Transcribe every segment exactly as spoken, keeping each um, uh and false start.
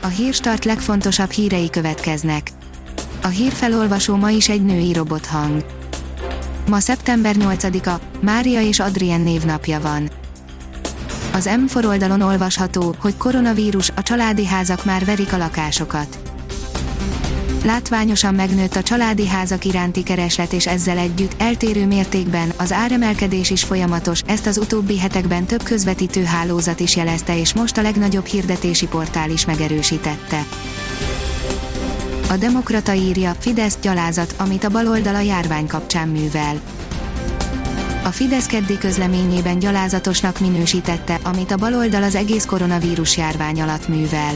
A Hírstart legfontosabb hírei következnek. A hírfelolvasó ma is egy női robothang. Ma szeptember nyolcadika, Mária és Adrien névnapja van. Az M négy oldalon olvasható, hogy koronavírus, a családi házak már verik a lakásokat. Látványosan megnőtt a családi házak iránti kereslet, és ezzel együtt, eltérő mértékben, az áremelkedés is folyamatos, ezt az utóbbi hetekben több közvetítő hálózat is jelezte, és most a legnagyobb hirdetési portál is megerősítette. A Demokrata írja, Fidesz gyalázat, amit a baloldal a járvány kapcsán művel. A Fidesz keddi közleményében gyalázatosnak minősítette, amit a baloldal az egész koronavírus járvány alatt művel.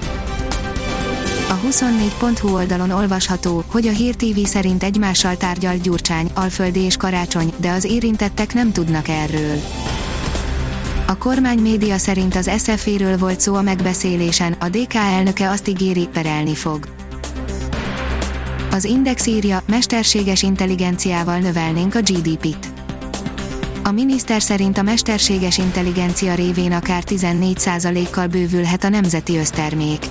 A huszonnégy pont hu oldalon olvasható, hogy a Hír té vé szerint egymással tárgyalt Gyurcsány, Alföldi és Karácsony, de az érintettek nem tudnak erről. A kormány média szerint az es ef é-ről volt szó a megbeszélésen, a dé ká elnöke azt ígéri, perelni fog. Az Index írja, mesterséges intelligenciával növelnénk a gé dé pét. A miniszter szerint a mesterséges intelligencia révén akár tizennégy százalékkal bővülhet a nemzeti össztermék.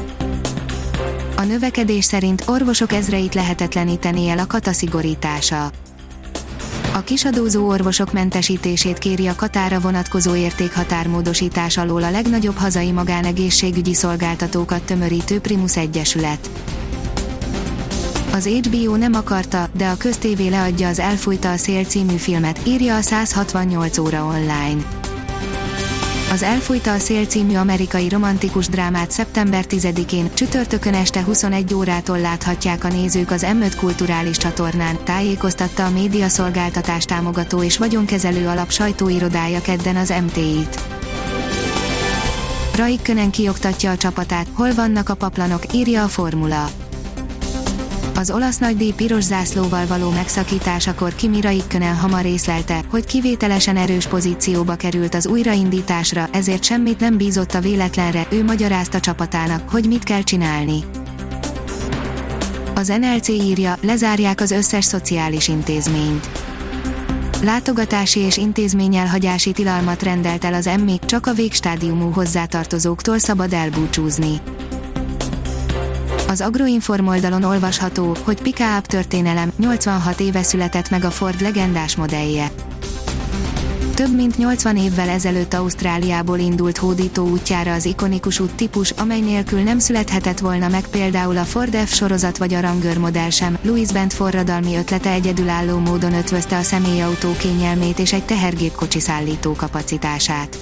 A növekedés szerint orvosok ezreit lehetetleníteni el a kata szigorítása. A kisadózó orvosok mentesítését kéri a katára vonatkozó értékhatármódosítás alól a legnagyobb hazai magánegészségügyi szolgáltatókat tömörítő Primus Egyesület. Az há bé o nem akarta, de a köztévé leadja az Elfújta a szél című filmet, írja a száz hatvannyolc óra online. Az Elfújta a szél című amerikai romantikus drámát szeptember tizedikén, csütörtökön este huszonegy órától láthatják a nézők az em öt kulturális csatornán, tájékoztatta a médiaszolgáltatás támogató és vagyonkezelő alap sajtóirodája kedden az em té í-t. Raikkonen kioktatja a csapatát, hol vannak a paplanok, írja a Formula. Az olasz nagydíj piros zászlóval való megszakításakor Kimi Raikkonen hamar észlelte, hogy kivételesen erős pozícióba került az újraindításra, ezért semmit nem bízott a véletlenre, ő magyarázta csapatának, hogy mit kell csinálni. Az en el cé írja, lezárják az összes szociális intézményt. Látogatási és intézményelhagyási tilalmat rendelt el az em i, csak a végstádiumú hozzátartozóktól szabad elbúcsúzni. Az Agroinform oldalon olvasható, hogy pick-up történelem, nyolcvanhat éve született meg a Ford legendás modellje. Több mint nyolcvan évvel ezelőtt Ausztráliából indult hódító útjára az ikonikus úttípus, amely nélkül nem születhetett volna meg például a Ford F sorozat vagy a Ranger modell sem. Louis Bent forradalmi ötlete egyedülálló módon ötvözte a személyautó kényelmét és egy tehergépkocsi szállító kapacitását.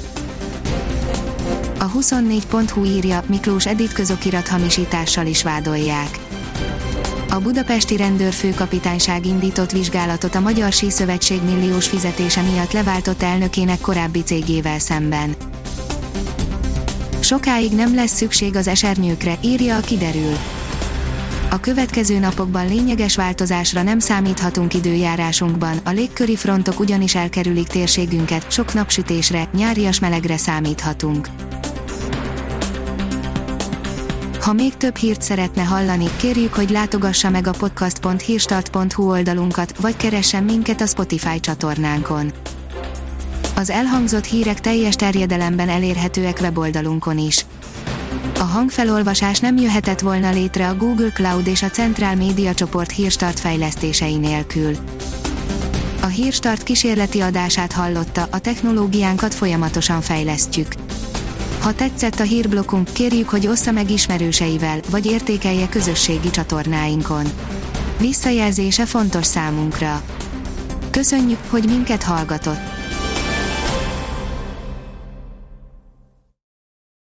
A huszonnégy pont hu írja, Miklós Edit közokirat hamisítással is vádolják. A budapesti rendőrfőkapitányság indított vizsgálatot a Magyar Síszövetség milliós fizetése miatt leváltott elnökének korábbi cégével szemben. Sokáig nem lesz szükség az esernyőkre, írja a Kiderül. A következő napokban lényeges változásra nem számíthatunk időjárásunkban, a légköri frontok ugyanis elkerülik térségünket, sok napsütésre, nyárias melegre számíthatunk. Ha még több hírt szeretne hallani, kérjük, hogy látogassa meg a podcast pont hírstart pont hu oldalunkat, vagy keressen minket a Spotify csatornánkon. Az elhangzott hírek teljes terjedelemben elérhetőek weboldalunkon is. A hangfelolvasás nem jöhetett volna létre a Google Cloud és a Centrál Média Csoport Hírstart fejlesztései nélkül. A Hírstart kísérleti adását hallotta, a technológiánkat folyamatosan fejlesztjük. Ha tetszett a hírblokkunk, kérjük, hogy ossza meg ismerőseivel, vagy értékelje közösségi csatornáinkon. Visszajelzése fontos számunkra. Köszönjük, hogy minket hallgatott!